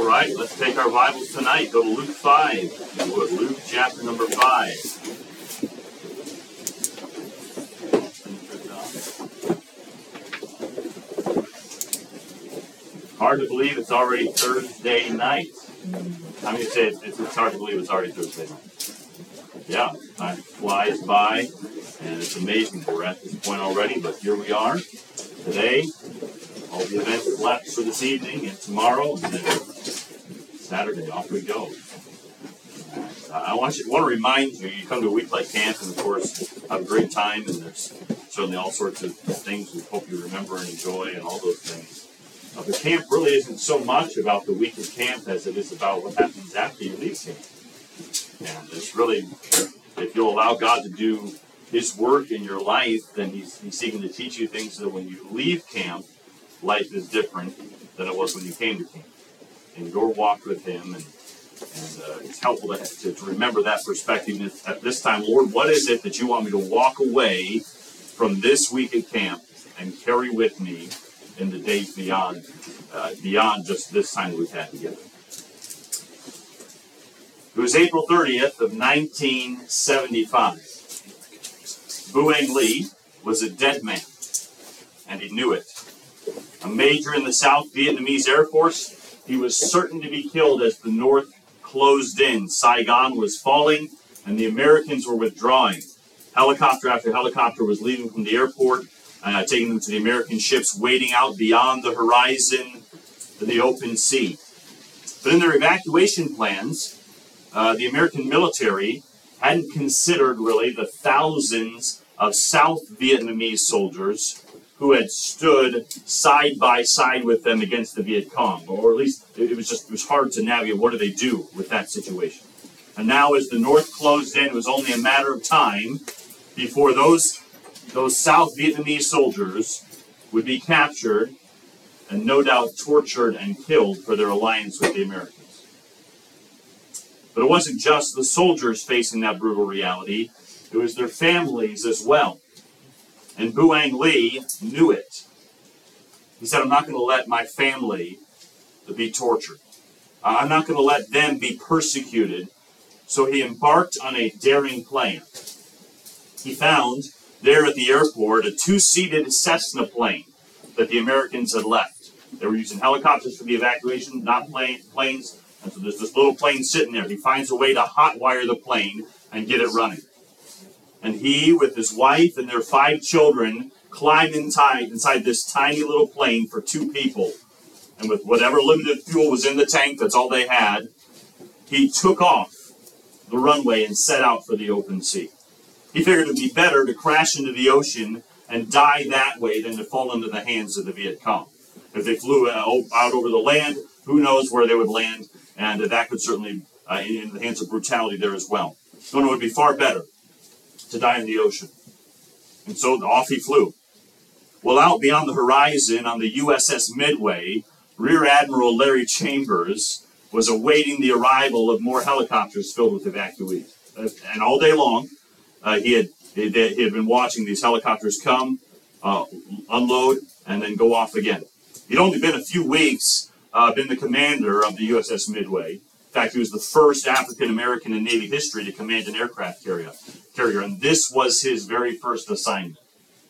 All right, let's take our Bibles tonight. Go to Luke 5. If you would. Luke chapter number 5. Hard to believe it's already Thursday night. I mean, it's hard to believe it's already Thursday night. Yeah, time flies by, and it's amazing we're at this point already, but here we are today. All the events left for this evening and tomorrow, and then Saturday, off we go. I want to remind you, you come to a week like camp, and of course, have a great time, and there's certainly all sorts of things we hope you remember and enjoy, and all those things. The camp really isn't so much about the week of camp as it is about what happens after you leave camp. And it's really, if you'll allow God to do His work in your life, then He's seeking to teach you things so that when you leave camp, life is different than it was when you came to camp. In your walk with Him, and it's helpful to remember that perspective at this time. Lord, what is it that you want me to walk away from this week at camp and carry with me in the days beyond just this time that we've had together? It was April 30th of 1975. Buang Ly was a dead man, and he knew it. A major in the South Vietnamese Air Force, he was certain to be killed as the North closed in. Saigon was falling, and the Americans were withdrawing. Helicopter after helicopter was leaving from the airport, taking them to the American ships waiting out beyond the horizon to the open sea. But in their evacuation plans, the American military hadn't considered really the thousands of South Vietnamese soldiers who had stood side by side with them against the Viet Cong, or at least it was hard to navigate. What do they do with that situation? And now, as the North closed in, it was only a matter of time before those South Vietnamese soldiers would be captured and no doubt tortured and killed for their alliance with the Americans. But it wasn't just the soldiers facing that brutal reality, it was their families as well. And Buang Ly knew it. He said, I'm not going to let my family be tortured. I'm not going to let them be persecuted. So he embarked on a daring plan. He found there at the airport a two-seated Cessna plane that the Americans had left. They were using helicopters for the evacuation, not planes. And so there's this little plane sitting there. He finds a way to hotwire the plane and get it running. And he, with his wife and their 5 children, climbed inside this tiny little plane for 2 people. And with whatever limited fuel was in the tank, that's all they had, he took off the runway and set out for the open sea. He figured it would be better to crash into the ocean and die that way than to fall into the hands of the Viet Cong. If they flew out over the land, who knows where they would land, and that could certainly, in the hands of brutality there as well. So it would be far better to die in the ocean. And so off he flew. Well, out beyond the horizon on the USS Midway, Rear Admiral Larry Chambers was awaiting the arrival of more helicopters filled with evacuees. And all day long, he had been watching these helicopters come, unload, and then go off again. He'd only been a few weeks, been the commander of the USS Midway. In fact, he was the first African-American in Navy history to command an aircraft carrier, and this was his very first assignment.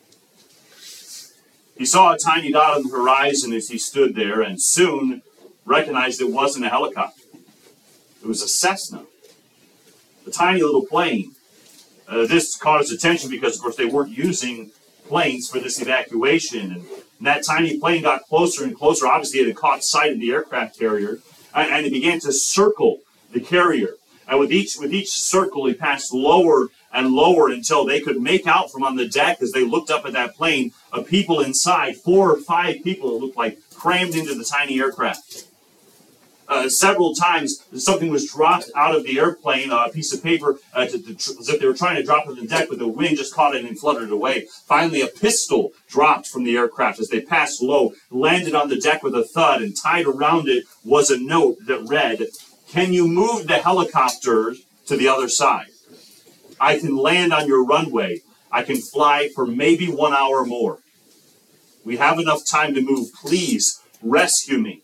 He saw a tiny dot on the horizon as he stood there, and soon recognized it wasn't a helicopter. It was a Cessna, a tiny little plane. This caught his attention because, of course, they weren't using planes for this evacuation, and that tiny plane got closer and closer. Obviously, it had caught sight of the aircraft carrier, and it began to circle the carrier. And with each circle, he passed lower and lower until they could make out from on the deck as they looked up at that plane, people inside, 4 or 5 people it looked like, crammed into the tiny aircraft. Several times, something was dropped out of the airplane, a piece of paper, as if they were trying to drop it on the deck, but the wind just caught it and fluttered it away. Finally, a pistol dropped from the aircraft as they passed low, landed on the deck with a thud, and tied around it was a note that read, "Can you move the helicopter to the other side? I can land on your runway. I can fly for maybe 1 hour more. We have enough time to move. Please rescue me.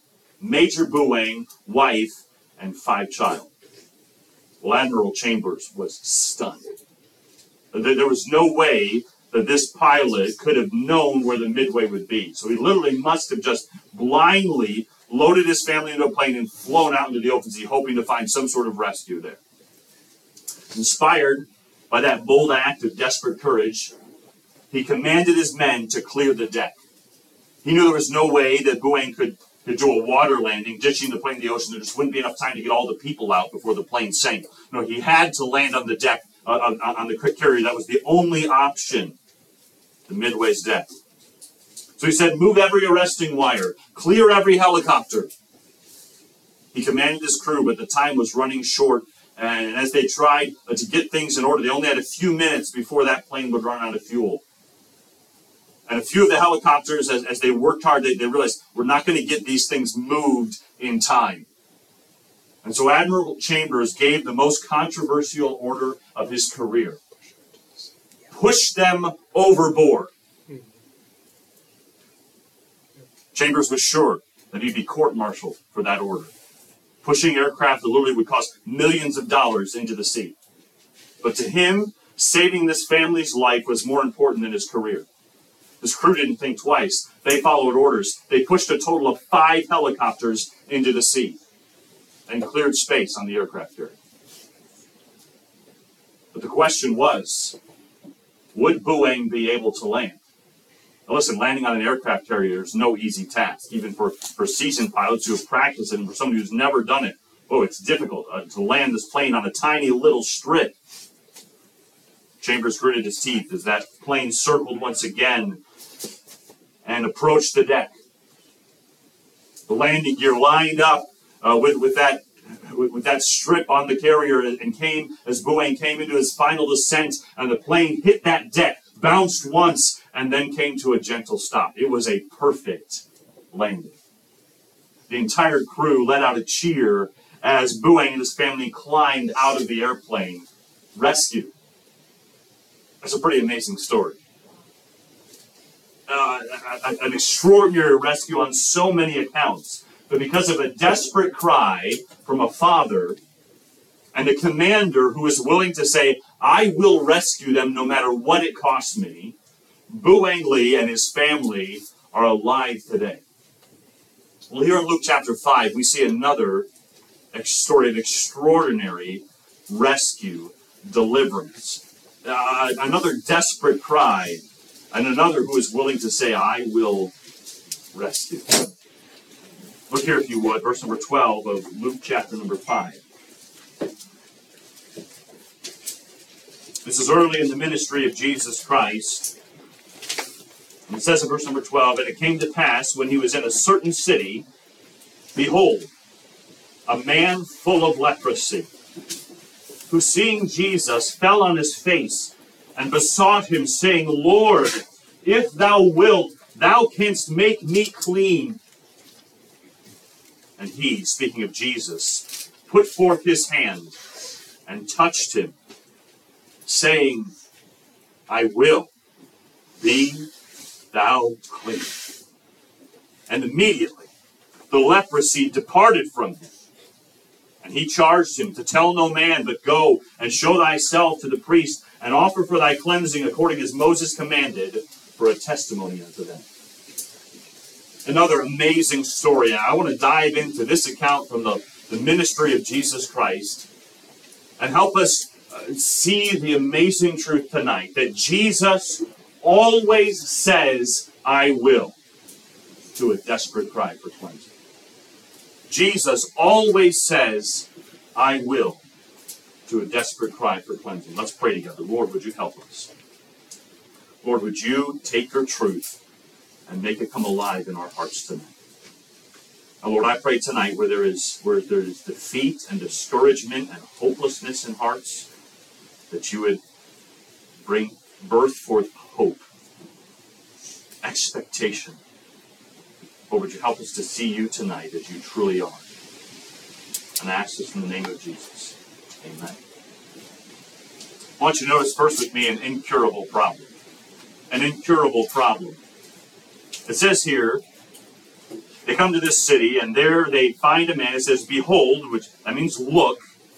Major Buang, wife, and 5 children. Well, Admiral Chambers was stunned. There was no way that this pilot could have known where the Midway would be. So he literally must have just blindly loaded his family into a plane and flown out into the open sea, hoping to find some sort of rescue there. Inspired by that bold act of desperate courage, he commanded his men to clear the deck. He knew there was no way that Buang could do a water landing, ditching the plane in the ocean. There just wouldn't be enough time to get all the people out before the plane sank. No, he had to land on the deck, on the carrier. That was the only option, the Midway's deck. So he said, move every arresting wire, clear every helicopter. He commanded his crew, but the time was running short. And as they tried to get things in order, they only had a few minutes before that plane would run out of fuel. And a few of the helicopters, as they worked hard, they realized, we're not going to get these things moved in time. And so Admiral Chambers gave the most controversial order of his career. Push them overboard. Chambers was sure that he'd be court-martialed for that order. Pushing aircraft that literally would cost millions of dollars into the sea. But to him, saving this family's life was more important than his career. His crew didn't think twice. They followed orders. They pushed a total of 5 helicopters into the sea and cleared space on the aircraft carrier. But the question was, would Buang be able to land? Now listen, landing on an aircraft carrier is no easy task, even for seasoned pilots who have practiced it, and for somebody who's never done it. Oh, it's difficult to land this plane on a tiny little strip. Chambers gritted his teeth as that plane circled once again and approached the deck. The landing gear lined up with that strip on the carrier, and came as Buang came into his final descent, and the plane hit that deck, bounced once, and then came to a gentle stop. It was a perfect landing. The entire crew let out a cheer as Buang and his family climbed out of the airplane, rescued. That's a pretty amazing story. An extraordinary rescue on so many accounts. But because of a desperate cry from a father and a commander who is willing to say, I will rescue them no matter what it costs me, Buang Lee and his family are alive today. Well, here in Luke chapter 5, we see another story of extraordinary rescue, deliverance. Another desperate cry, and another who is willing to say, I will rescue. Look here, if you would, verse number 12 of Luke chapter number 5. This is early in the ministry of Jesus Christ. And it says in verse number 12, and it came to pass, when he was in a certain city, behold, a man full of leprosy, who seeing Jesus fell on his face, and besought him, saying, Lord, if thou wilt, thou canst make me clean. And he, speaking of Jesus, put forth his hand and touched him, saying, I will, be thou clean. And immediately the leprosy departed from him. And he charged him to tell no man, but go and show thyself to the priest, and offer for thy cleansing according as Moses commanded, for a testimony unto them. Another amazing story. I want to dive into this account from the ministry of Jesus Christ and help us see the amazing truth tonight that Jesus always says, I will, to a desperate cry for cleansing. Jesus always says, I will, to a desperate cry for cleansing. Let's pray together. Lord, would you help us? Lord, would you take your truth and make it come alive in our hearts tonight? And Lord, I pray tonight where there is defeat and discouragement and hopelessness in hearts, that you would bring birth forth hope, expectation. Lord, would you help us to see you tonight as you truly are? And I ask this in the name of Jesus. Amen. I want you to notice first with me an incurable problem. An incurable problem. It says here They come to this city, and there they find a man. It says, behold, which that means look,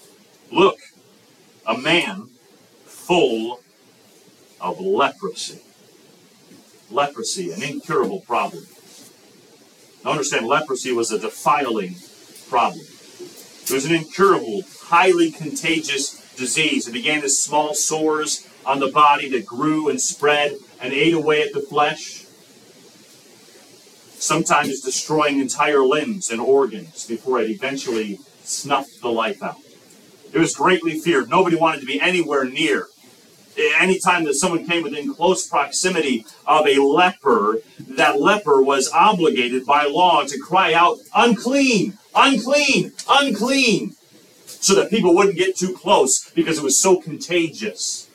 a man full of leprosy. Leprosy, an incurable problem. Now understand, leprosy was a defiling problem. It was an incurable, highly contagious disease. It began as small sores on the body that grew and spread and ate away at the flesh, sometimes destroying entire limbs and organs before it eventually snuffed the life out. It was greatly feared. Nobody wanted to be anywhere near. Anytime that someone came within close proximity of a leper, that leper was obligated by law to cry out, unclean, unclean, unclean, so that people wouldn't get too close because it was so contagious.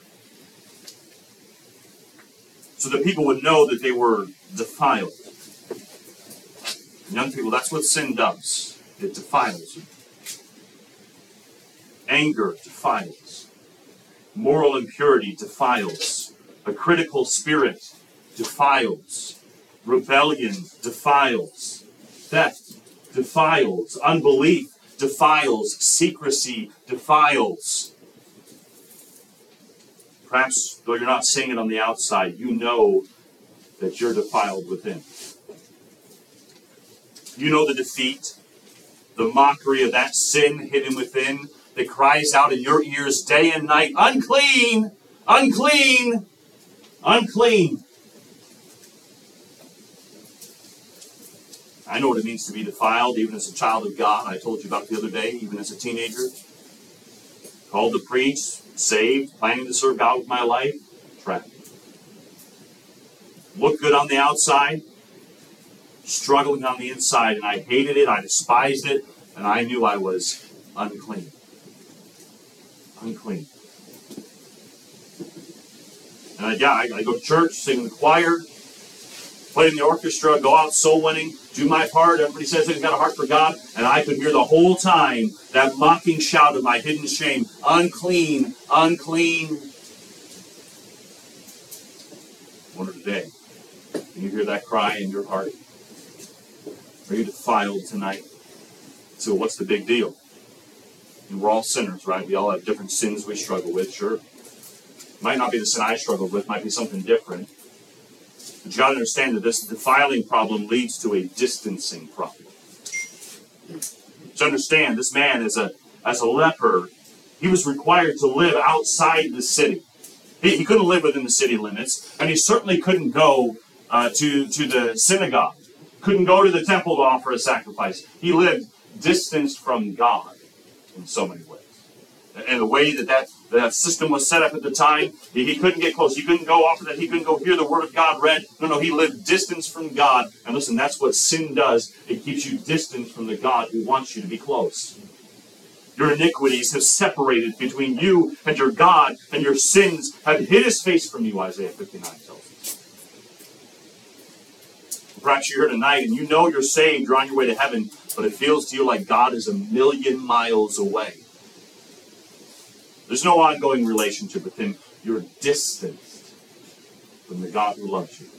So that people would know that they were defiled. And young people, that's what sin does. It defiles you. Anger defiles. Moral impurity defiles. A critical spirit defiles. Rebellion defiles. Theft defiles. Unbelief defiles. Secrecy defiles. Perhaps, though you're not saying it on the outside, you know that you're defiled within. You know the defeat, the mockery of that sin hidden within that cries out in your ears day and night, unclean, unclean, unclean. I know what it means to be defiled, even as a child of God. I told you about it the other day, even as a teenager. Called to preach, saved, planning to serve God with my life, trapped. Looked good on the outside, struggling on the inside, and I hated it, I despised it, and I knew I was unclean. Unclean. And I go to church, sing in the choir, play in the orchestra, go out soul winning, do my part. Everybody says they've got a heart for God, and I could hear the whole time that mocking shout of my hidden shame, unclean, unclean. I wonder today, can you hear that cry in your heart? Are you defiled tonight? So what's the big deal? And we're all sinners, right? We all have different sins we struggle with, sure. Might not be the sin I struggled with, might be something different. But you got to understand that this defiling problem leads to a distancing problem. To understand, this man as a leper, he was required to live outside the city. He couldn't live within the city limits, and he certainly couldn't go to the synagogue. Couldn't go to the temple to offer a sacrifice. He lived distanced from God in so many ways. And the way that system was set up at the time, he couldn't get close. He couldn't go offer that. He couldn't go hear the word of God read. No, he lived distanced from God. And listen, that's what sin does. It keeps you distant from the God who wants you to be close. Your iniquities have separated between you and your God, and your sins have hid his face from you, Isaiah 59 tells us. Perhaps you're here tonight and you know you're saved, you're on your way to heaven, but it feels to you like God is 1,000,000 miles away. There's no ongoing relationship with him. You're distanced from the God who loves you.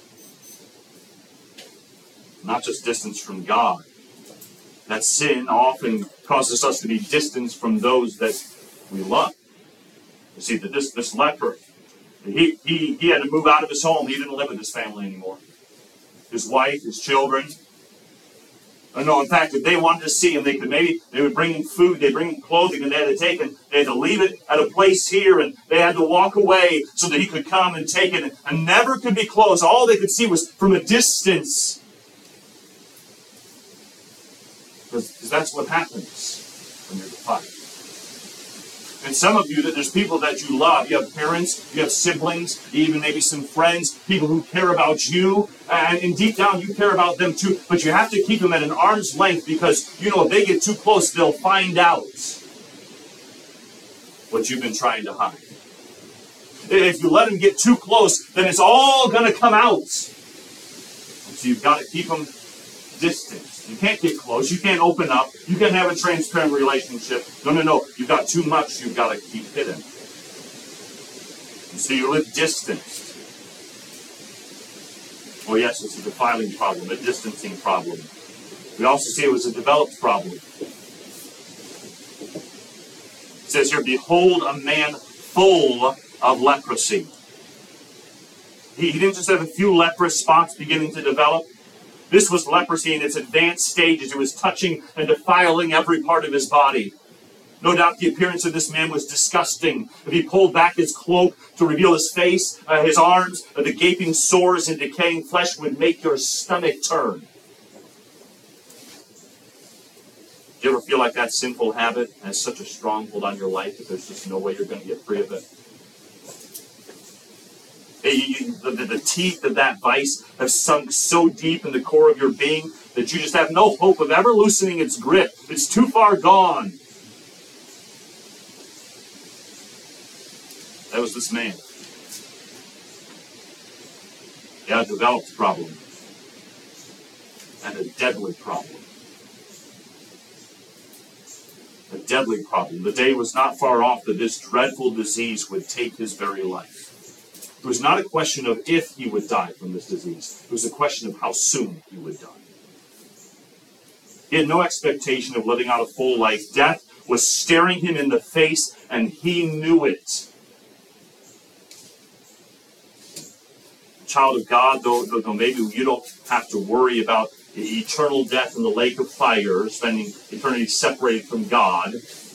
Not just distance from God. That sin often causes us to be distanced from those that we love. You see, that this leper, he had to move out of his home. He didn't live with his family anymore. His wife, his children. No, in fact, if they wanted to see him, they would bring him food, they'd bring him clothing, and they had to leave it at a place here, and they had to walk away so that he could come and take it, and never could be close. All they could see was from a distance. Because that's what happens when you're defiled. And some of you, that there's people that you love. You have parents, you have siblings, even maybe some friends, people who care about you. And deep down, you care about them too. But you have to keep them at an arm's length because, if they get too close, they'll find out what you've been trying to hide. If you let them get too close, then it's all going to come out. So you've got to keep them distant. You can't get close. You can't open up. You can't have a transparent relationship. No. You've got too much you've got to keep hidden. And so you live distanced. Oh yes, it's a defiling problem, a distancing problem. We also see it was a developed problem. It says here, behold, a man full of leprosy. He didn't just have a few leprous spots beginning to develop. This was leprosy in its advanced stages. It was touching and defiling every part of his body. No doubt the appearance of this man was disgusting. If he pulled back his cloak to reveal his face, his arms, the gaping sores and decaying flesh would make your stomach turn. Do you ever feel like that sinful habit has such a stronghold on your life that there's just no way you're going to get free of it? The teeth of that vice have sunk so deep in the core of your being that you just have no hope of ever loosening its grip. It's too far gone. That was this man. He had a developed problem. And a deadly problem. A deadly problem. The day was not far off that this dreadful disease would take his very life. It was not a question of if he would die from this disease. It was a question of how soon he would die. He had no expectation of living out a full life. Death was staring him in the face, and he knew it. Child of God, though maybe you don't have to worry about eternal death in the lake of fire, spending eternity separated from God,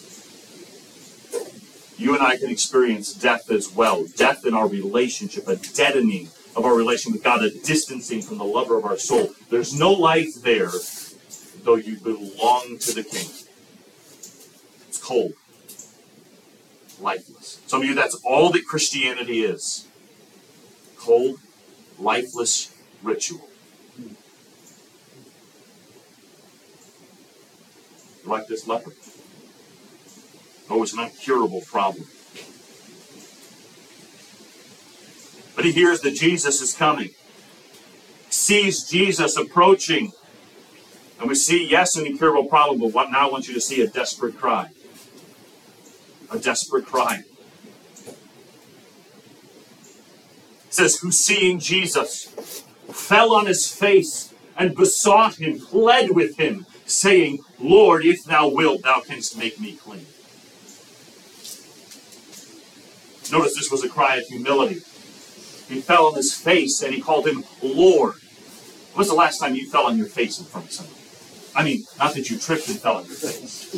you and I can experience death as well. Death in our relationship, a deadening of our relation with God, a distancing from the lover of our soul. There's no life there, though you belong to the King. It's cold, lifeless. Some of you, that's all that Christianity is. Cold, lifeless ritual. You like this leper? Oh, it's an incurable problem. But he hears that Jesus is coming. Sees Jesus approaching. And we see, yes, an incurable problem, but now I want you to see a desperate cry. A desperate cry. It says, who seeing Jesus fell on his face and besought him, pled with him, saying, Lord, if thou wilt, thou canst make me clean. Notice this was a cry of humility. He fell on his face and he called him Lord. When was the last time you fell on your face in front of somebody? I mean, not that you tripped and fell on your face.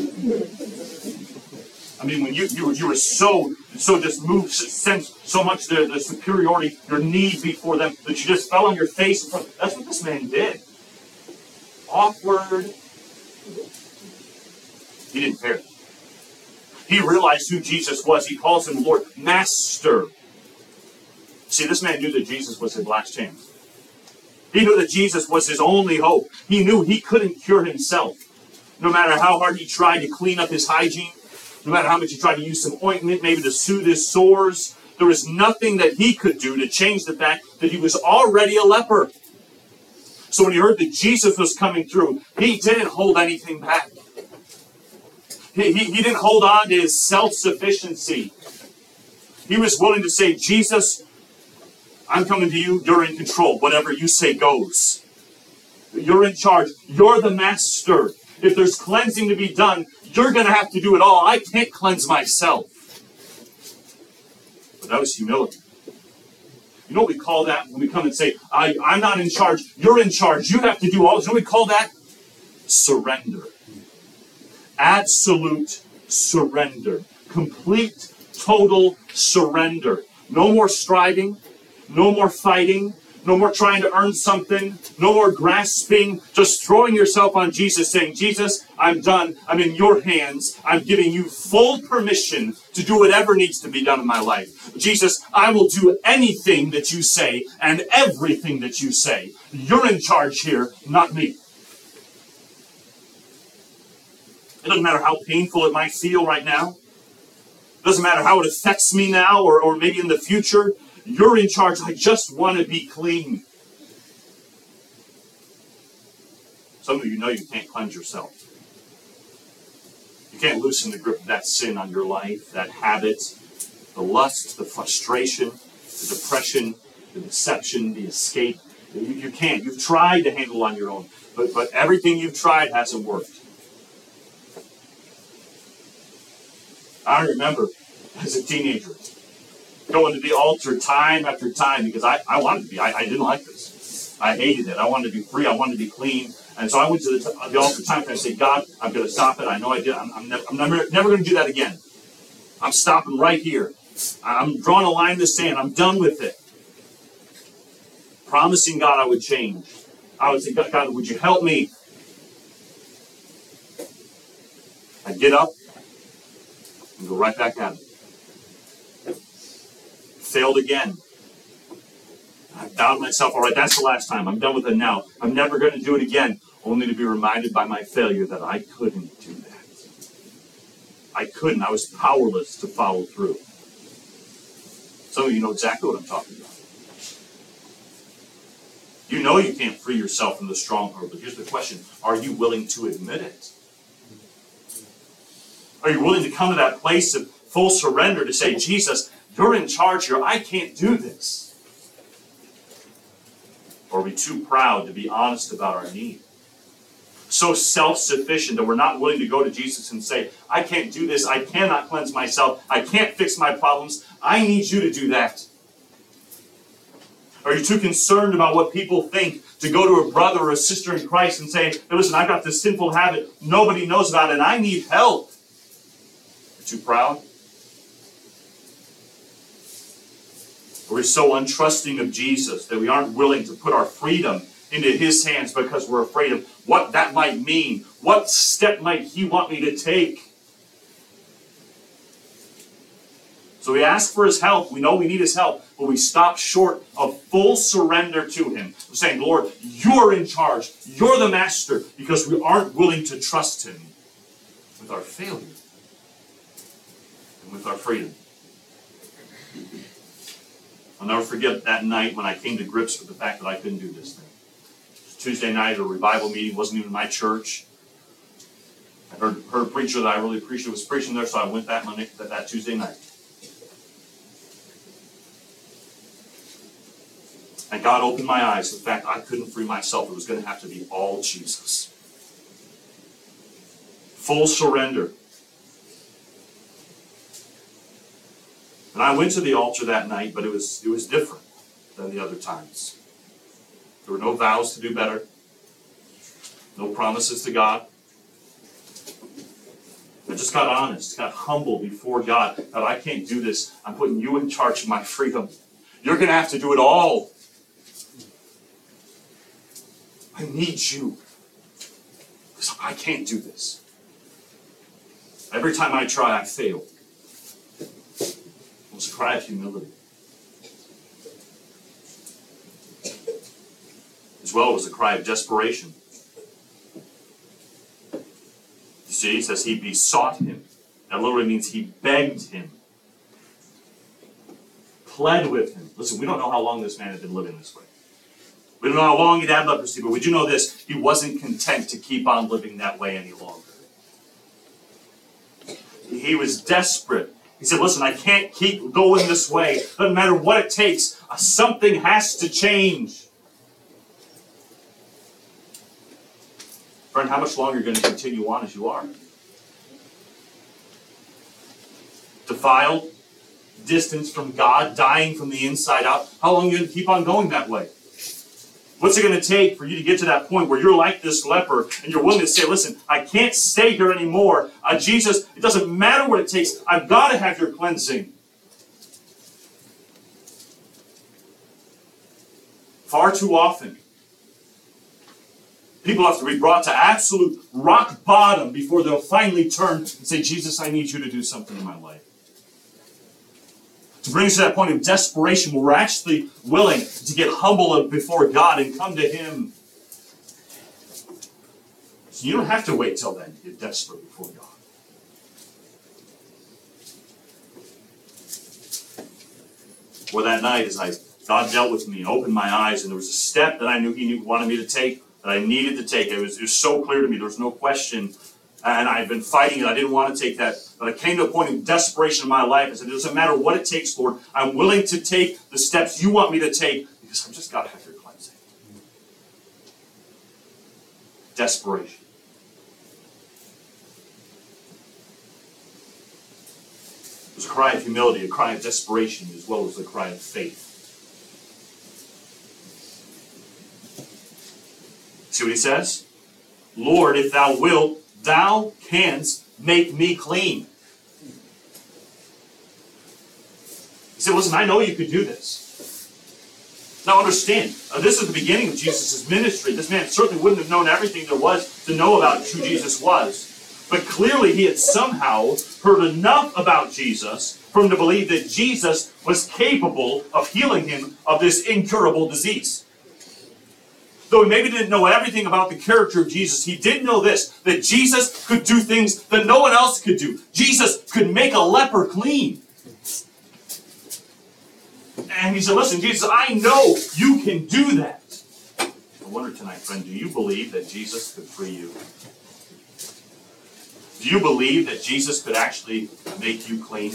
I mean, when you were so just moved, sensed so much the superiority, your need before them, that you just fell on your face in front. That's what this man did. Awkward. He didn't care. He realized who Jesus was. He calls him Lord, Master. See, this man knew that Jesus was his last chance. He knew that Jesus was his only hope. He knew he couldn't cure himself. No matter how hard he tried to clean up his hygiene, no matter how much he tried to use some ointment, maybe to soothe his sores, there was nothing that he could do to change the fact that he was already a leper. So when he heard that Jesus was coming through, he didn't hold anything back. He didn't hold on to his self-sufficiency. He was willing to say, Jesus, I'm coming to you. You're in control. Whatever you say goes. You're in charge. You're the master. If there's cleansing to be done, you're going to have to do it all. I can't cleanse myself. But that was humility. You know what we call that when we come and say, I'm not in charge. You're in charge. You have to do all this. You know what we call that? Surrender. Absolute surrender. Complete, total surrender. No more striving. No more fighting. No more trying to earn something. No more grasping. Just throwing yourself on Jesus, saying, Jesus, I'm done. I'm in your hands. I'm giving you full permission to do whatever needs to be done in my life. Jesus, I will do anything that you say and everything that you say. You're in charge here, not me. It doesn't matter how painful it might feel right now. It doesn't matter how it affects me now or maybe in the future. You're in charge. I just want to be clean. Some of you know you can't cleanse yourself. You can't loosen the grip of that sin on your life, that habit, the lust, the frustration, the depression, the deception, the escape. You can't. You've tried to handle on your own, but everything you've tried hasn't worked. I remember as a teenager going to the altar time after time because I wanted to be. I didn't like this. I hated it. I wanted to be free. I wanted to be clean. And so I went to the altar time and I said, God, I'm going to stop it. I know I did. I'm never going to do that again. I'm stopping right here. I'm drawing a line in the sand. I'm done with it. Promising God I would change. I would say, God, would you help me? I'd get up and go right back at it. Failed again. I doubted myself. All right, that's the last time. I'm done with it now. I'm never going to do it again. Only to be reminded by my failure that I couldn't do that. I couldn't. I was powerless to follow through. Some of you know exactly what I'm talking about. You know you can't free yourself from the stronghold, but here's the question. Are you willing to admit it? Are you willing to come to that place of full surrender to say, Jesus, you're in charge here. I can't do this. Or are we too proud to be honest about our need? So self-sufficient that we're not willing to go to Jesus and say, I can't do this. I cannot cleanse myself. I can't fix my problems. I need you to do that. Are you too concerned about what people think to go to a brother or a sister in Christ and say, hey, listen, I've got this sinful habit. Nobody knows about it, and I need help. You're too proud? Are we so untrusting of Jesus that we aren't willing to put our freedom into his hands because we're afraid of what that might mean? What step might he want me to take? So we ask for his help. We know we need his help, but we stop short of full surrender to him. We're saying, Lord, you're in charge. You're the master, because we aren't willing to trust him with our failure and with our freedom. I'll never forget that night when I came to grips with the fact that I couldn't do this thing. It was Tuesday night at a revival meeting. It wasn't even my church. I heard a preacher that I really appreciated was preaching there, so I went that Tuesday night. And God opened my eyes to the fact I couldn't free myself. It was going to have to be all Jesus. Full surrender. And I went to the altar that night, but it was different than the other times. There were no vows to do better. No promises to God. I just got honest, got humble before God. That I can't do this. I'm putting you in charge of my freedom. You're going to have to do it all. I need you. Because I can't do this. Every time I try, I fail. It was a cry of humility. As well, it was a cry of desperation. You see, it says he besought him. That literally means he begged him. Pled with him. Listen, we don't know how long this man had been living this way. We don't know how long he'd had leprosy, but we do know this. He wasn't content to keep on living that way any longer. He was desperate. He said, listen, I can't keep going this way. Doesn't matter what it takes. Something has to change. Friend, how much longer are you going to continue on as you are? Defiled, distanced from God, dying from the inside out. How long are you going to keep on going that way? What's it going to take for you to get to that point where you're like this leper and you're willing to say, listen, I can't stay here anymore. Jesus, it doesn't matter what it takes. I've got to have your cleansing. Far too often, people have to be brought to absolute rock bottom before they'll finally turn and say, Jesus, I need you to do something in my life. To bring us to that point of desperation where we're actually willing to get humble before God and come to him. So you don't have to wait till then to get desperate before God. Well, that night, God dealt with me and opened my eyes, and there was a step that I knew he wanted me to take, that I needed to take. It was so clear to me. There was no question. And I've been fighting it. I didn't want to take that. But I came to a point of desperation in my life. I said, it doesn't matter what it takes, Lord. I'm willing to take the steps you want me to take because I've just got to have your cleansing. desperation. It was a cry of humility, a cry of desperation, as well as a cry of faith. See what he says? Lord, if thou wilt, thou canst make me clean. He said, listen, I know you could do this. Now understand, this is the beginning of Jesus' ministry. This man certainly wouldn't have known everything there was to know about who Jesus was. But clearly he had somehow heard enough about Jesus for him to believe that Jesus was capable of healing him of this incurable disease. Though he maybe didn't know everything about the character of Jesus, he did know this, that Jesus could do things that no one else could do. Jesus could make a leper clean. And he said, listen, Jesus, I know you can do that. I wonder tonight, friend, do you believe that Jesus could free you? Do you believe that Jesus could actually make you clean?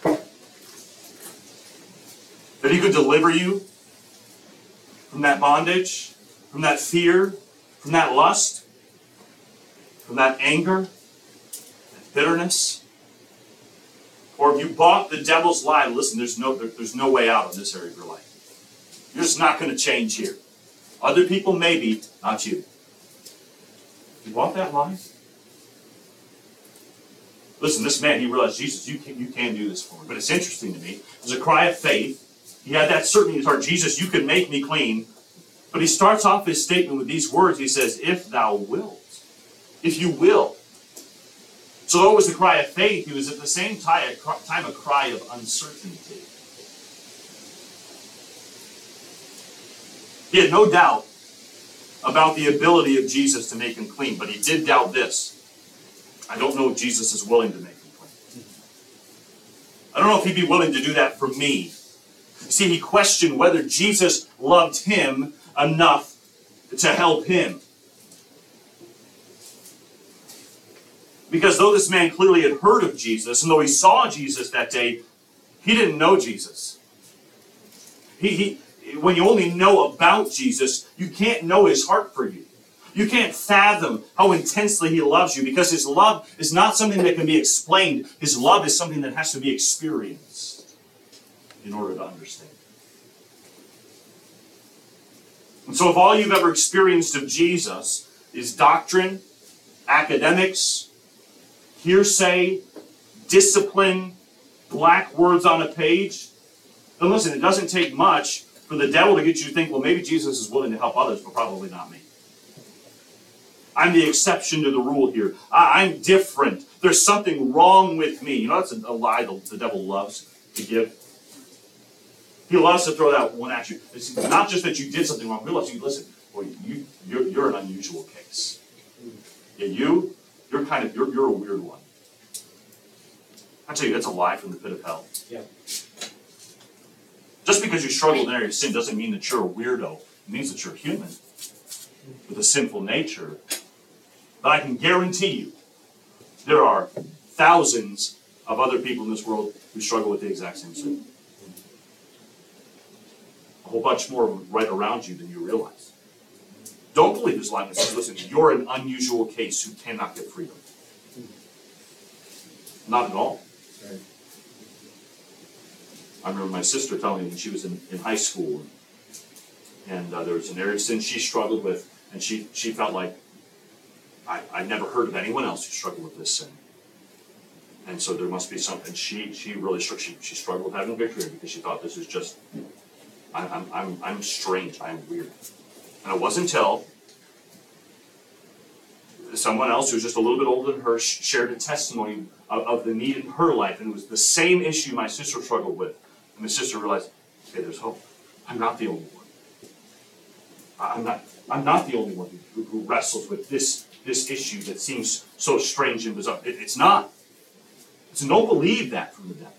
That he could deliver you from that bondage, from that fear, from that lust, from that anger, that bitterness? Or if you bought the devil's lie, listen, there's no way out of this area of your life. You're just not going to change here. Other people maybe, not you. You bought that lie? Listen, this man, he realized, Jesus, you can do this for me. But it's interesting to me. It was a cry of faith. He had that certainty in his heart. Jesus, you can make me clean. But he starts off his statement with these words. He says, if thou wilt. If you will. So though it was a cry of faith, it was at the same time a cry of uncertainty. He had no doubt about the ability of Jesus to make him clean, but he did doubt this. I don't know if Jesus is willing to make me clean. I don't know if he'd be willing to do that for me. See, he questioned whether Jesus loved him enough to help him. Because though this man clearly had heard of Jesus, and though he saw Jesus that day, he didn't know Jesus. When you only know about Jesus, you can't know his heart for you. You can't fathom how intensely he loves you, because his love is not something that can be explained. His love is something that has to be experienced in order to understand. And so if all you've ever experienced of Jesus is doctrine, academics, hearsay, discipline, black words on a page, then listen, it doesn't take much for the devil to get you to think, well, maybe Jesus is willing to help others, but probably not me. I'm the exception to the rule here. I'm different. There's something wrong with me. You know, that's a lie the devil loves to give. He loves to throw that one at you. It's not just that you did something wrong. He loves you. Listen, well, you're an unusual case. Yeah, you're a weird one. I tell you, that's a lie from the pit of hell. Yeah. Just because you struggle in an area of sin doesn't mean that you're a weirdo. It means that you're human with a sinful nature. But I can guarantee you, there are thousands of other people in this world who struggle with the exact same sin. A whole bunch more right around you than you realize. Don't believe this lie that says, listen, you're an unusual case who cannot get freedom. Not at all. Right. I remember my sister telling me when she was in high school, and there was an area of sin she struggled with, and she felt like, I've never heard of anyone else who struggled with this sin. And so there must be something. She really struggled with having victory because she thought this is just, I'm strange, I'm weird. And it wasn't until someone else who was just a little bit older than her shared a testimony of the need in her life, and it was the same issue my sister struggled with. And my sister realized, hey, there's hope. I'm not the only one. I'm not the only one who wrestles with this issue that seems so strange and bizarre. It's not. So don't believe that from the devil.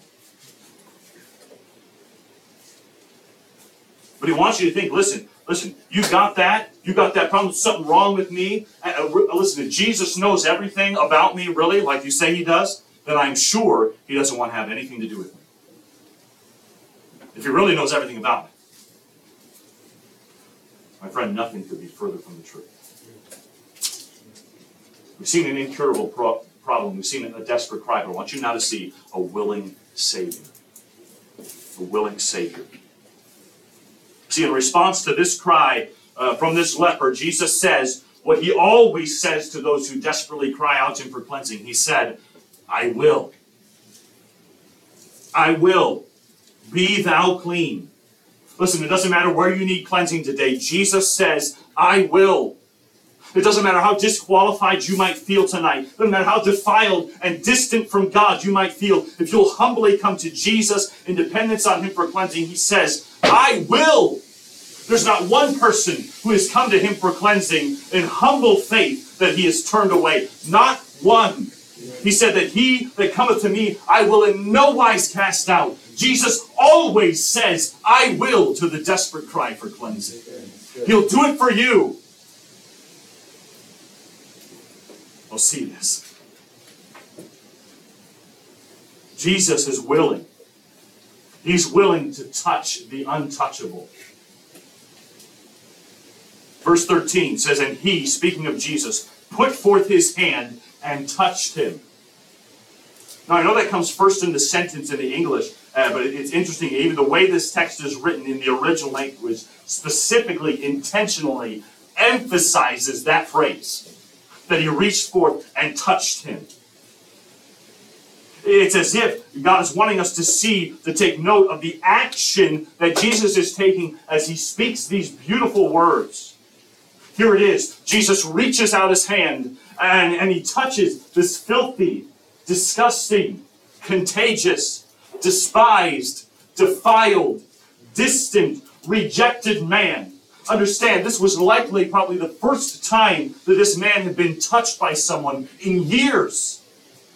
But he wants you to think, listen, you got that problem, something wrong with me. Listen, if Jesus knows everything about me, really, like you say he does, then I'm sure he doesn't want to have anything to do with me. If he really knows everything about me. My friend, nothing could be further from the truth. We've seen an incurable problem. We've seen a desperate cry. But I want you now to see a willing Savior. A willing Savior. See, in response to this cry from this leper, Jesus says what he always says to those who desperately cry out to him for cleansing. He said, I will. I will. Be thou clean. Listen, it doesn't matter where you need cleansing today. Jesus says, I will. It doesn't matter how disqualified you might feel tonight. It doesn't matter how defiled and distant from God you might feel. If you'll humbly come to Jesus in dependence on him for cleansing, he says, I will. There's not one person who has come to him for cleansing in humble faith that he has turned away. Not one. He said that he that cometh to me, I will in no wise cast out. Jesus always says, I will, to the desperate cry for cleansing. He'll do it for you. We'll see this. Jesus is willing. He's willing to touch the untouchable. Verse 13 says, and he, speaking of Jesus, put forth his hand and touched him. Now, I know that comes first in the sentence in the English, but it's interesting. Even the way this text is written in the original language specifically, intentionally emphasizes that phrase, that he reached forth and touched him. It's as if God is wanting us to take note of the action that Jesus is taking as he speaks these beautiful words. Here it is. Jesus reaches out his hand and he touches this filthy, disgusting, contagious, despised, defiled, distant, rejected man. Understand, this was likely probably the first time that this man had been touched by someone in years.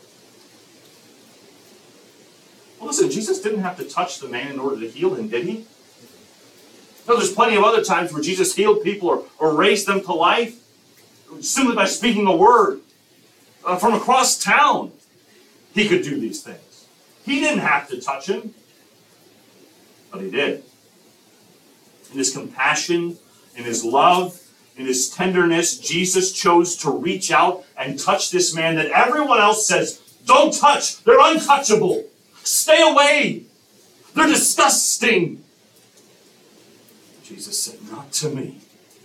Well, listen, Jesus didn't have to touch the man in order to heal him, did he? No, there's plenty of other times where Jesus healed people or raised them to life simply by speaking a word. From across town, he could do these things. He didn't have to touch him, but he did. In his compassion, in his love, in his tenderness, Jesus chose to reach out and touch this man that everyone else says, don't touch, they're untouchable. Stay away, they're disgusting. Jesus said, not to me.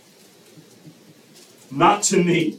Not to me.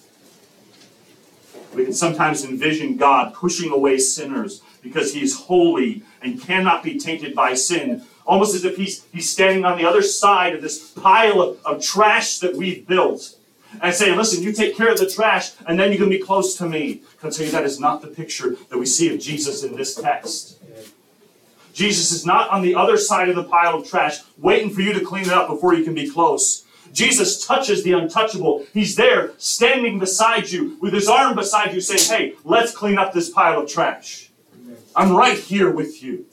We can sometimes envision God pushing away sinners because he is holy and cannot be tainted by sin. Almost as if he's standing on the other side of this pile of trash that we've built. And saying, listen, you take care of the trash and then you can be close to me. I'll tell you, that is not the picture that we see of Jesus in this text. Jesus is not on the other side of the pile of trash waiting for you to clean it up before you can be close. Jesus touches the untouchable. He's there standing beside you with his arm beside you saying, hey, let's clean up this pile of trash. I'm right here with you.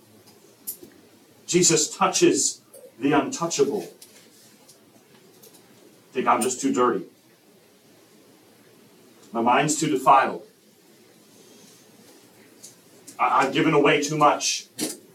Jesus touches the untouchable. Think I'm just too dirty. My mind's too defiled. I've given away too much.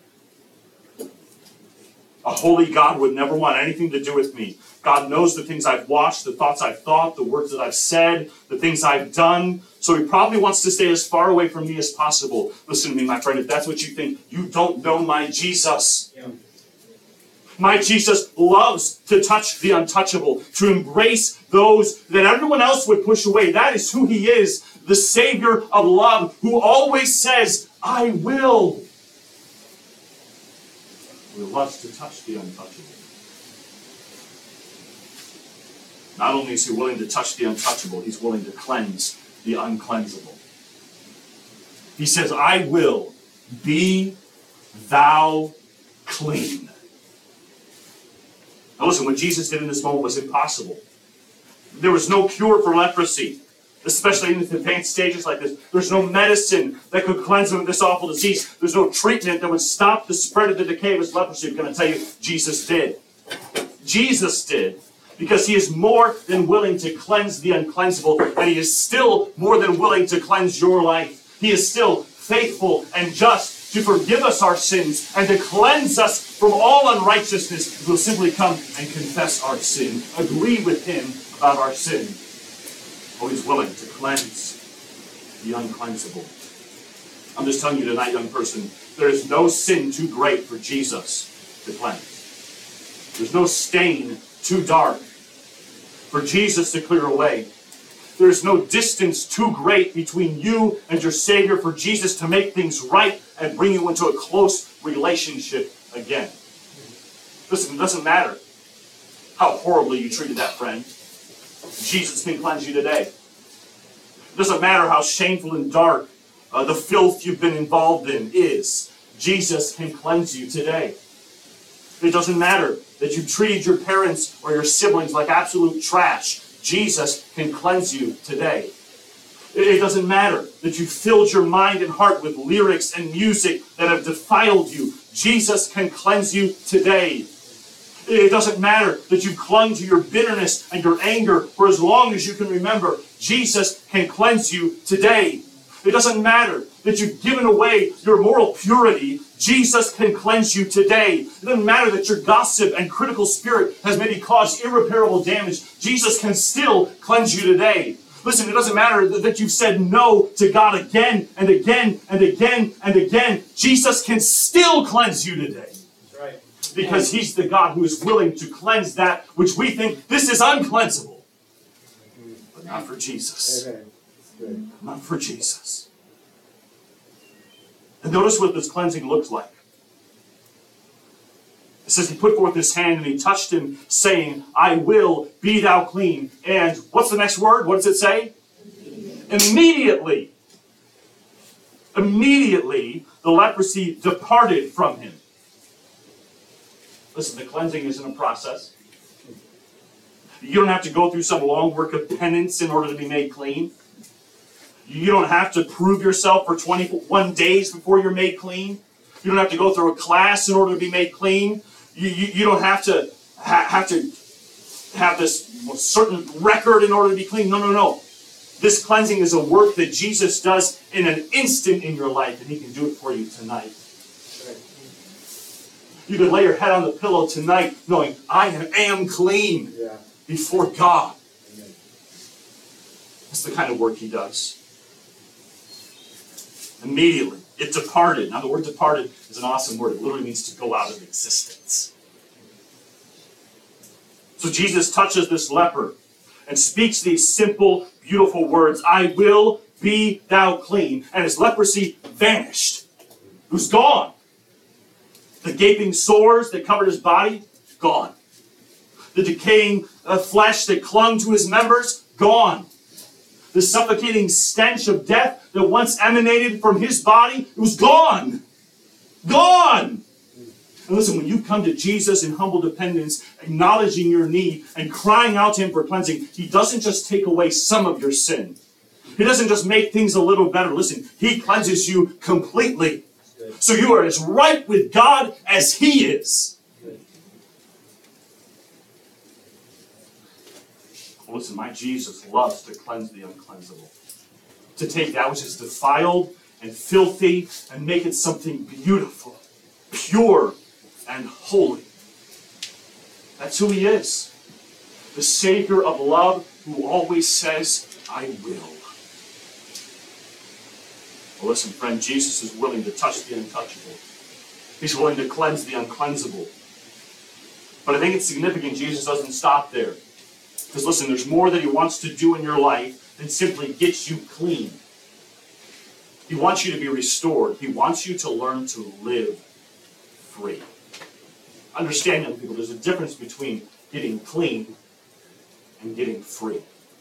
A holy God would never want anything to do with me. God knows the things I've watched, the thoughts I've thought, the words that I've said, the things I've done. So he probably wants to stay as far away from me as possible. Listen to me, my friend. If that's what you think, you don't know my Jesus. Yeah. My Jesus loves to touch the untouchable, to embrace those that everyone else would push away. That is who he is, the Savior of love, who always says, I will. He loves to touch the untouchable. Not only is he willing to touch the untouchable, he's willing to cleanse the uncleansable. He says, I will, be thou clean. Now listen, what Jesus did in this moment was impossible. There was no cure for leprosy, especially in the advanced stages like this. There's no medicine that could cleanse him of this awful disease. There's no treatment that would stop the spread of the decay of his leprosy. I'm going to tell you, Jesus did. Jesus did. Because he is more than willing to cleanse the uncleansable, and he is still more than willing to cleanse your life. He is still faithful and just to forgive us our sins and to cleanse us from all unrighteousness if we'll simply come and confess our sin, agree with him about our sin. Oh, he's willing to cleanse the uncleansable. I'm just telling you tonight, young person, there is no sin too great for Jesus to cleanse. There's no stain too dark for Jesus to clear away. There's no distance too great between you and your Savior for Jesus to make things right and bring you into a close relationship again. Listen, it doesn't matter how horribly you treated that friend. Jesus can cleanse you today. It doesn't matter how shameful and dark the filth you've been involved in is. Jesus can cleanse you today. It doesn't matter that you've treated your parents or your siblings like absolute trash. Jesus can cleanse you today. It doesn't matter that you filled your mind and heart with lyrics and music that have defiled you. Jesus can cleanse you today. It doesn't matter that you've clung to your bitterness and your anger for as long as you can remember. Jesus can cleanse you today. It doesn't matter that you've given away your moral purity. Jesus can cleanse you today. It doesn't matter that your gossip and critical spirit has maybe caused irreparable damage. Jesus can still cleanse you today. Listen, it doesn't matter that you've said no to God again and again and again and again. Jesus can still cleanse you today. That's right. Because he's the God who is willing to cleanse that which we think this is uncleansable. But not for Jesus. Amen. Not for Jesus. And notice what this cleansing looks like. It says he put forth his hand and he touched him, saying, I will, be thou clean. And what's the next word? What does it say? Immediately. Immediately, the leprosy departed from him. Listen, the cleansing isn't a process. You don't have to go through some long work of penance in order to be made clean. You don't have to prove yourself for 21 days before you're made clean. You don't have to go through a class in order to be made clean. You don't have to have this certain record in order to be clean. No. This cleansing is a work that Jesus does in an instant in your life, and he can do it for you tonight. You can lay your head on the pillow tonight knowing, I am clean before God. Amen. That's the kind of work he does. Immediately, it departed. Now, the word departed is an awesome word. It literally means to go out of existence. So Jesus touches this leper and speaks these simple, beautiful words, I will, be thou clean. And his leprosy vanished. It was gone. The gaping sores that covered his body, gone. The decaying flesh that clung to his members, gone. The suffocating stench of death that once emanated from his body, it was gone. Gone. And listen, when you come to Jesus in humble dependence, acknowledging your need and crying out to him for cleansing, he doesn't just take away some of your sin. He doesn't just make things a little better. Listen, he cleanses you completely. So you are as right with God as he is. Listen, my Jesus loves to cleanse the uncleansable. To take that which is defiled and filthy and make it something beautiful, pure, and holy. That's who he is. The Savior of love who always says, I will. Well, listen, friend, Jesus is willing to touch the untouchable. He's willing to cleanse the uncleansable. But I think it's significant Jesus doesn't stop there. Because listen, there's more that he wants to do in your life than simply get you clean. He wants you to be restored. He wants you to learn to live free. Understand, young people, there's a difference between getting clean and getting free.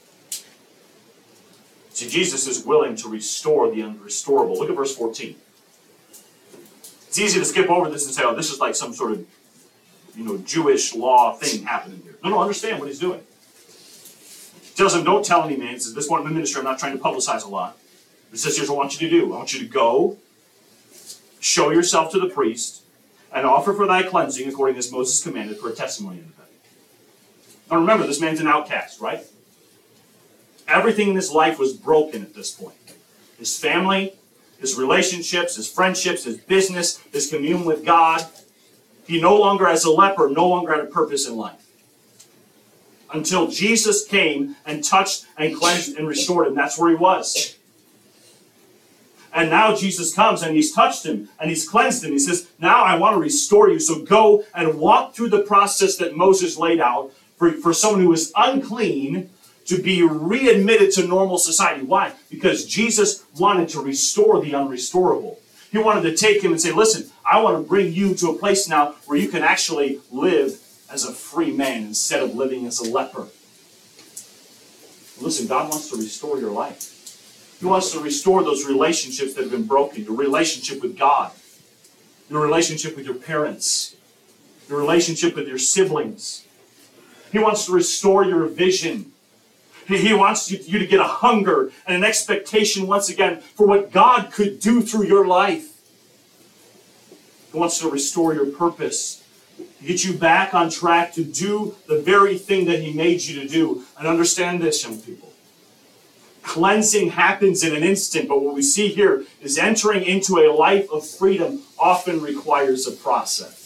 See, Jesus is willing to restore the unrestorable. Look at verse 14. It's easy to skip over this and say, oh, this is like some sort of, Jewish law thing happening here. No, understand what he's doing. He tells him, don't tell any man. He says, this one in the ministry, I'm not trying to publicize a lot. He says, here's what I want you to do. I want you to go, show yourself to the priest, and offer for thy cleansing according as Moses commanded for a testimony in the bed. Now remember, this man's an outcast, right? Everything in his life was broken at this point. His family, his relationships, his friendships, his business, his communion with God. He no longer, as a leper, no longer had a purpose in life. until Jesus came and touched and cleansed and restored him. That's where he was. And now Jesus comes and he's touched him and he's cleansed him. He says, now I want to restore you. So go and walk through the process that Moses laid out for someone who is unclean to be readmitted to normal society. Why? Because Jesus wanted to restore the unrestorable. He wanted to take him and say, listen, I want to bring you to a place now where you can actually live as a free man instead of living as a leper. Listen, God wants to restore your life. He wants to restore those relationships that have been broken. Your relationship with God. Your relationship with your parents. Your relationship with your siblings. He wants to restore your vision. He wants you to get a hunger and an expectation once again for what God could do through your life. He wants to restore your purpose. To get you back on track to do the very thing that he made you to do. And understand this, young people. Cleansing happens in an instant, but what we see here is entering into a life of freedom often requires a process.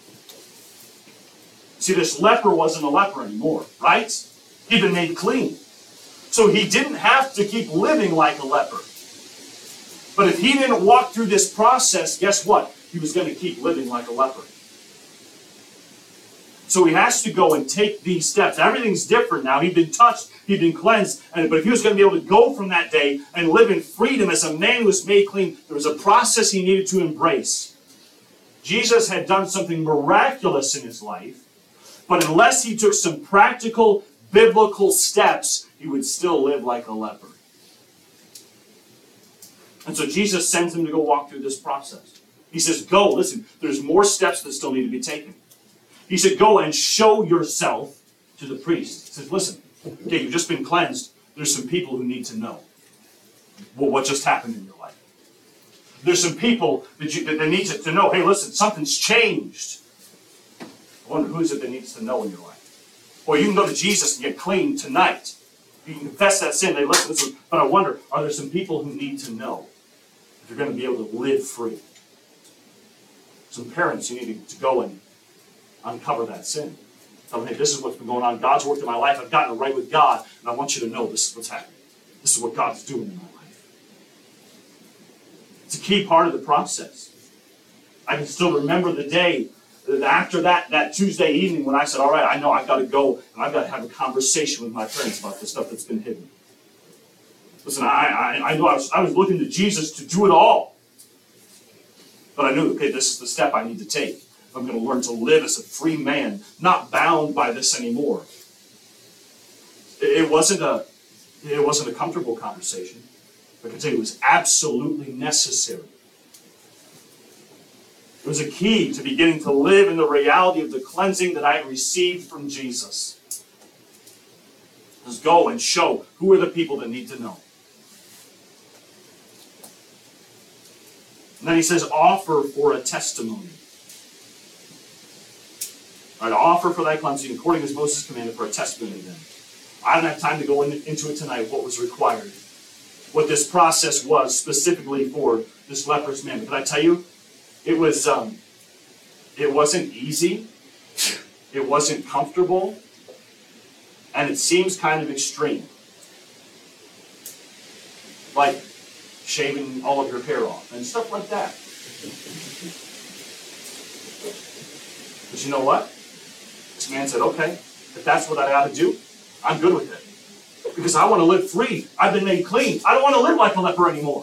See, this leper wasn't a leper anymore, right? He'd been made clean. So he didn't have to keep living like a leper. But if he didn't walk through this process, guess what? He was going to keep living like a leper. So he has to go and take these steps. Everything's different now. He'd been touched. He'd been cleansed. But if he was going to be able to go from that day and live in freedom as a man who was made clean, there was a process he needed to embrace. Jesus had done something miraculous in his life, but unless he took some practical, biblical steps, he would still live like a leper. And so Jesus sends him to go walk through this process. He says, go, listen, there's more steps that still need to be taken. He said, go and show yourself to the priest. He says, listen, okay, you've just been cleansed. There's some people who need to know what just happened in your life. There's some people that need to know, hey, listen, something's changed. I wonder who is it that needs to know in your life. Well, you can go to Jesus and get clean tonight. You can confess that sin. They listen, but I wonder, are there some people who need to know if you're going to be able to live free? Some parents, you need to go and uncover that sin. Tell them, hey, this is what's been going on. God's worked in my life. I've gotten it right with God, and I want you to know this is what's happening. This is what God's doing in my life. It's a key part of the process. I can still remember the day after that Tuesday evening when I said, all right, I know I've got to go, and I've got to have a conversation with my parents about the stuff that's been hidden. Listen, I know I was looking to Jesus to do it all. But I knew, okay, this is the step I need to take. I'm going to learn to live as a free man, not bound by this anymore. It wasn't a comfortable conversation. I can tell you it was absolutely necessary. It was a key to beginning to live in the reality of the cleansing that I received from Jesus. Just go and show who are the people that need to know. And then he says, offer for a testimony. All right, offer for thy cleansing according as Moses commanded for a testimony then. I don't have time to go into it tonight, what was required. What this process was specifically for this leprous man. But can I tell you, it wasn't easy. It wasn't comfortable. And it seems kind of extreme. Like shaving all of your hair off and stuff like that. But you know what? This man said, okay, if that's what I ought to do, I'm good with it. Because I want to live free. I've been made clean. I don't want to live like a leper anymore.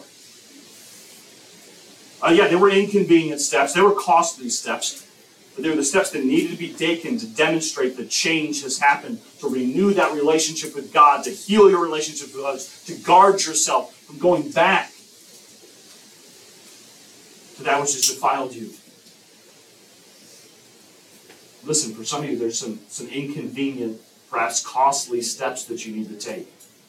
Yeah, there were inconvenient steps. There were costly steps. But they were the steps that needed to be taken to demonstrate that change has happened, to renew that relationship with God, to heal your relationship with others, to guard yourself from going back to that which has defiled you. Listen, for some of you, there's some inconvenient, perhaps costly steps that you need to take.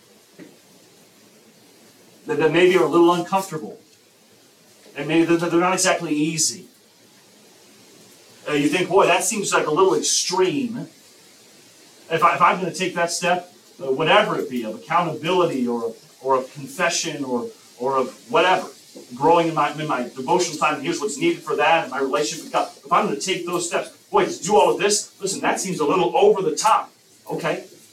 That maybe are a little uncomfortable. And maybe they're not exactly easy. You think, boy, that seems like a little extreme. If I'm going to take that step, whatever it be, of accountability or of confession or of whatever, growing in my devotional time, and here's what's needed for that, and my relationship with God. If I'm going to take those steps, boy, to do all of this, listen, that seems a little over the top. Okay,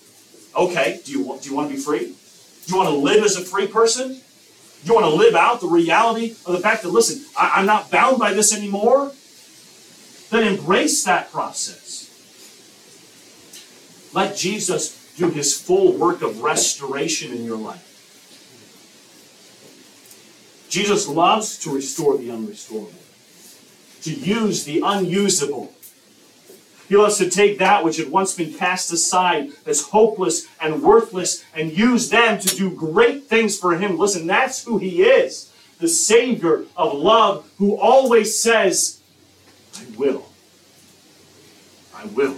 Okay, do you want to be free? Do you want to live as a free person? Do you want to live out the reality of the fact that, listen, I'm not bound by this anymore? Then embrace that process. Let Jesus do his full work of restoration in your life. Jesus loves to restore the unrestorable, to use the unusable. He loves to take that which had once been cast aside as hopeless and worthless and use them to do great things for him. Listen, that's who he is, the Savior of love who always says, I will. I will.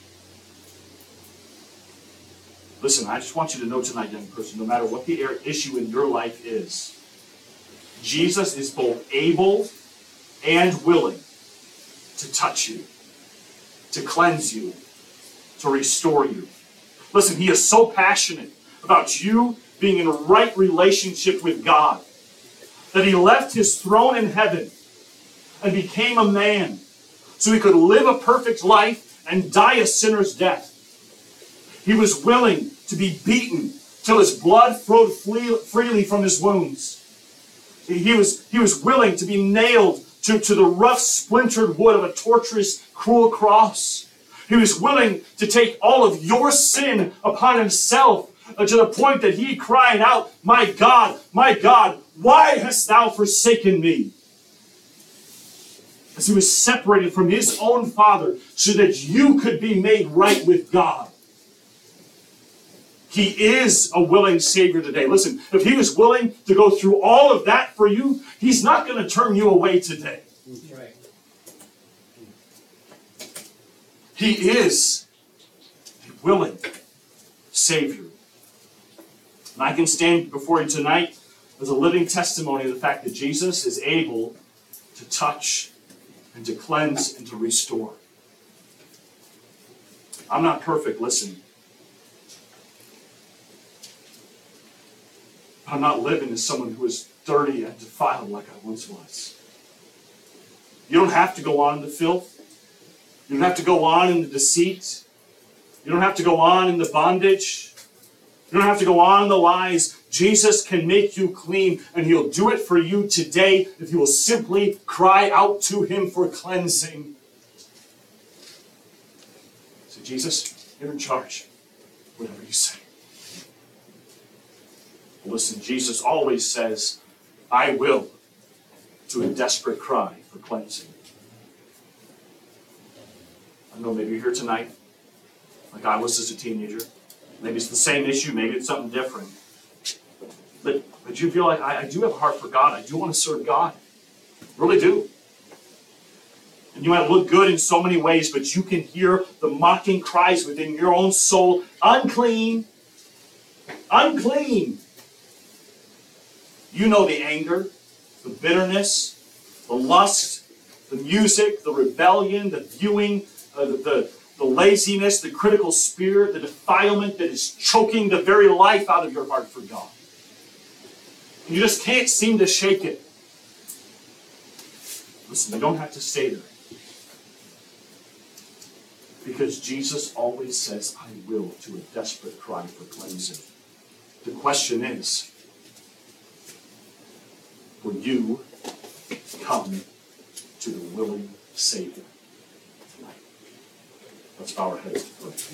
Listen, I just want you to know tonight, young person, no matter what the issue in your life is, Jesus is both able and willing to touch you, to cleanse you, to restore you. Listen, he is so passionate about you being in a right relationship with God that he left his throne in heaven and became a man so he could live a perfect life and die a sinner's death. He was willing to be beaten till his blood flowed freely from his wounds. He was willing to be nailed to the rough, splintered wood of a torturous, cruel cross. He was willing to take all of your sin upon himself to the point that he cried out, my God, why hast thou forsaken me? As he was separated from his own Father so that you could be made right with God. He is a willing Savior today. Listen, if he was willing to go through all of that for you, he's not going to turn you away today. Right. He is a willing Savior. And I can stand before you tonight as a living testimony of the fact that Jesus is able to touch and to cleanse and to restore. I'm not perfect, listen. I'm not living as someone who is dirty and defiled like I once was. You don't have to go on in the filth. You don't have to go on in the deceit. You don't have to go on in the bondage. You don't have to go on in the lies. Jesus can make you clean, and he'll do it for you today if you will simply cry out to him for cleansing. So Jesus, you're in charge. Whatever you say. Listen, Jesus always says, I will, to a desperate cry for cleansing. I know maybe you're here tonight, like I was as a teenager. Maybe it's the same issue, maybe it's something different. But you feel like, I do have a heart for God. I do want to serve God. I really do. And you might look good in so many ways, but you can hear the mocking cries within your own soul, unclean, unclean. You know the anger, the bitterness, the lust, the music, the rebellion, the viewing, the laziness, the critical spirit, the defilement that is choking the very life out of your heart for God. And you just can't seem to shake it. Listen, you don't have to stay there. Because Jesus always says, I will, to a desperate cry for cleansing. The question is, will you come to the willing Savior tonight? Let's bow our heads.